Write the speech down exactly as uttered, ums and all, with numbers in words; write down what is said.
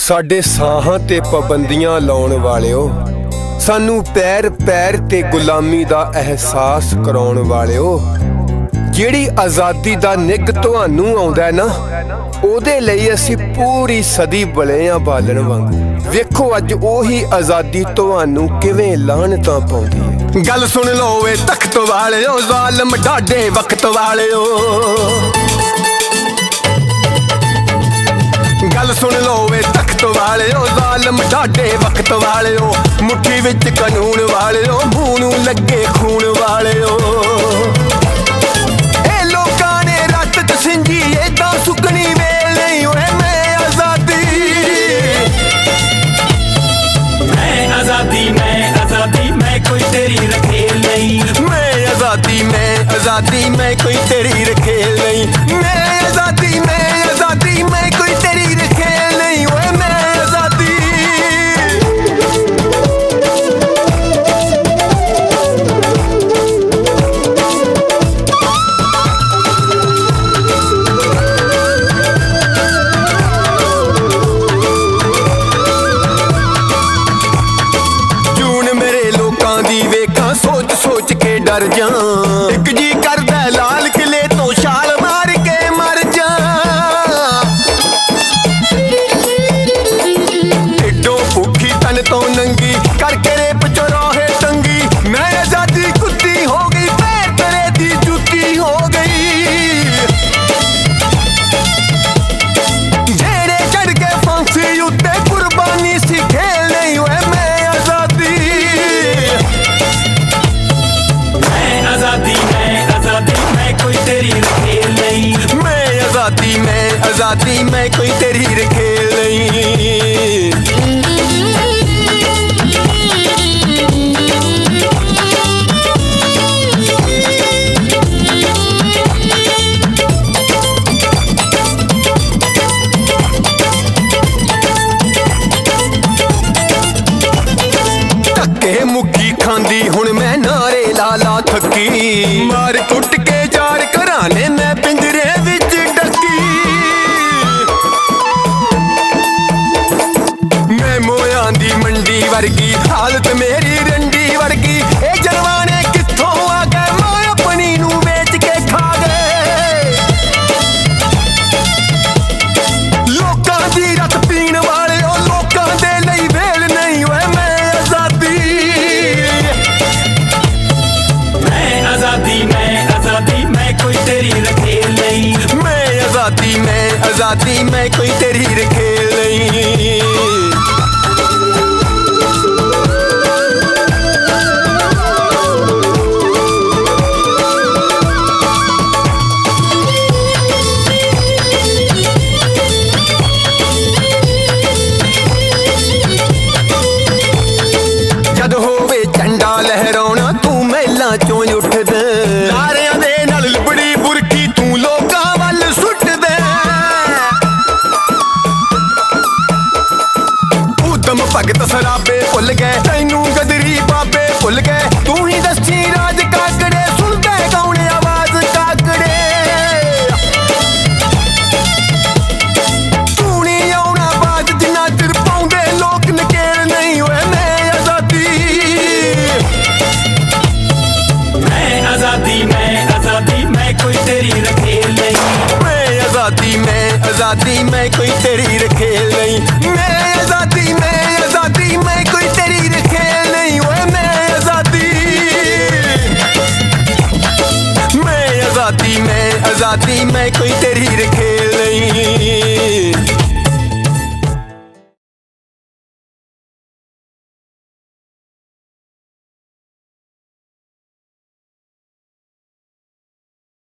साडे साहां ते पाबंदियां लाउण वालिओ, सानू पैर पैर ते गुलामी दा एहसास कराउण वालिओ, जिहड़ी आज़ादी दा निग तुहानू आउंदा ना, ओहदे लई असीं पूरी सदी बले आ बालन वांगू। वेखो अज ओही आज़ादी तुहानू किवें लाहनतां पाउंदी है। गल सुन लो वे तख्त वालिओ, ज़ालिम डाडे वक्त वालिओ। गल सुन लो वे तख्त वालिओ, ज़ालिम डाडे वक्त वालिओ। मुट्ठी विच कानून वालिओ, मूंह नूं लगे खून वालिओ। ए लोकां ने रत च सिंजी एदां सुकनी वेल नहीं होए। मैं आज़ादी मैं आज़ादी मैं आज़ादी मैं कोई तेरी रखेल नहीं। मैं आज़ादी मैं आज़ादी मैं कोई तेरी रखेल नहीं। मैं आज़ादी मैं आज़ादी मैं कोई तेरी रखेल नहीं होए। मैं आज़ादी जून मेरे लोकां दी वेखां सोच सोच के डर जा। एक जी करदा लाल किले तो छाल मार के मर जा। ढिड्डों भुखी तन तो नंगी करके रेप चौराहे टंगी। मैं आज़ादी कुत्ती हो गई, पैर तले दी जुत्ती हो गई। जेड़े चढ़ के फांसी उत्ते कुर्बानी सी खेल नहीं हुए। मैं आज़ादी मैं आज़ादी मैं आज़ादी मैं कोई तेरी रखेल नहीं। मैं आज़ादी मैं आज़ादी मैं कोई तेरी रखेल नहीं। धक्के मुक्की खांदी हुण मैं नारे लाला थकी। मार कुट के जार घराने मैं पिंजरे विच डकी। मैं मोयां दी मंडी वर्गी, हालत मेरी रंडी वर्गी। ए जलवाने कित्थों आ गए, मैं अपनी नू बेच के खा गए। लोकां दी रत पीण वाले ओ, लोकां दे लई वेल नहीं होए। मैं आज़ादी मैं आज़ादी मैं आज़ादी मैं कोई तेरी रखेल नहीं। मैं आज़ादी मैं आज़ादी मैं कोई तेरी रखेल नहीं। जद होवे झंडा लहराउणा, तू महिलां चों उठ दे। नारियां दे नाल लिबड़ी बुरकी तू लोकां वल सुट दे। ऊधम भगत सराबे भुल गए, तैनू गदरी बाबे भुल गए। तू ही दसी राज काकड़े, सुनदे कौन आवाज काकड़े। तू नहीं आउणा बाज जिन्ना चिर पाउंदे लोक नकेल नहीं होए। मैं आज़ादी मैं आज़ादी मैं आज़ादी मैं कोई तेरी रखेल नहीं। मैं आज़ादी मैं आज़ादी मैं कोई तेरी रखेल नहीं। मैं आज़ादी मैं आज़ादी मैं कोई तेरी रखेल नहीं होए। मैं आज़ादी मैं आज़ादी मैं आज़ादी मैं कोई तेरी रखेल नहीं।